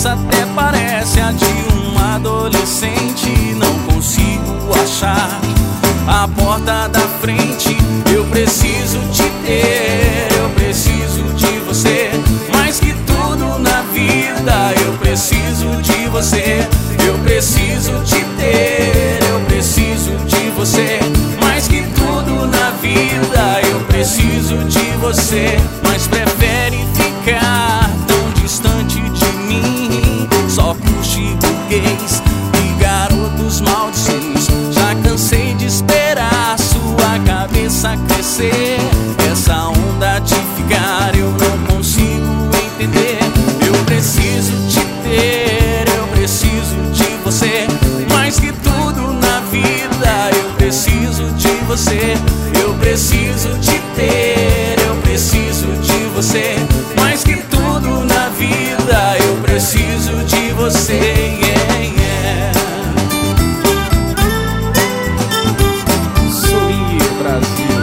cabeça até parece a de um adolescente. Não consigo achar a porta da frente. Eu preciso te ter, eu preciso de você. Mais que tudo na vida, eu preciso de você. Eu preciso te ter, eu preciso de você. Mais que tudo na vida, eu preciso de você. Mas prefere ficar tão distante de mim. Só curte burguês e garotos maldições. Já cansei de esperar sua cabeça crescer. Essa onda de ficar eu não consigo entender. Eu preciso te ter, eu preciso de você. Mais que tudo na vida, eu preciso de você. Eu preciso te ter, eu preciso de você. Mais que tudo na vida, eu preciso de você. Yeah, yeah. Swing Brasil.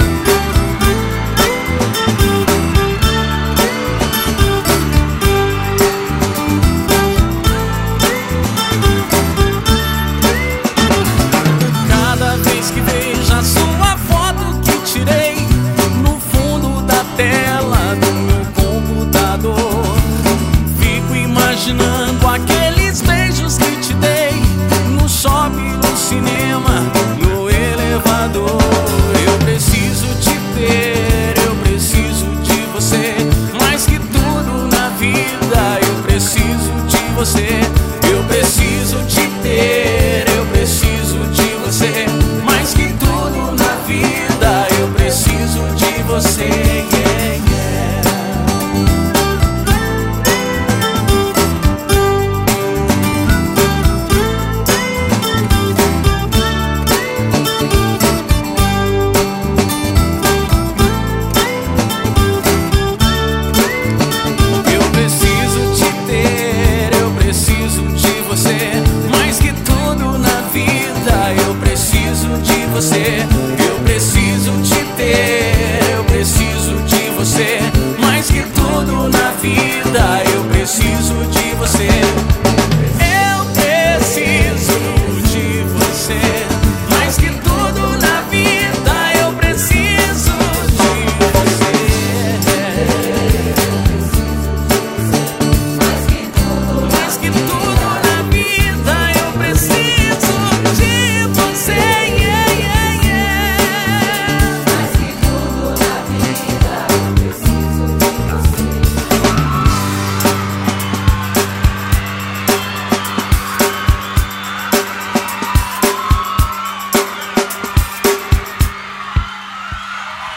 Cada vez que vejo a sua foto que tirei no fundo da tela do meu computador, fico imaginando aqueles beijos que te dei no shopping, no cinema, no elevador. Eu preciso te ter, eu preciso de você. Mais que tudo na vida, eu preciso de você. Eu preciso te ter, eu preciso de você. Mais que tudo na vida, eu preciso de você. Yeah, yeah. Eu preciso te ter, eu preciso de você. Mais que tudo na vida, eu preciso de você. Eu preciso te ter, eu preciso de você. Mais que tudo na vida, eu preciso de você.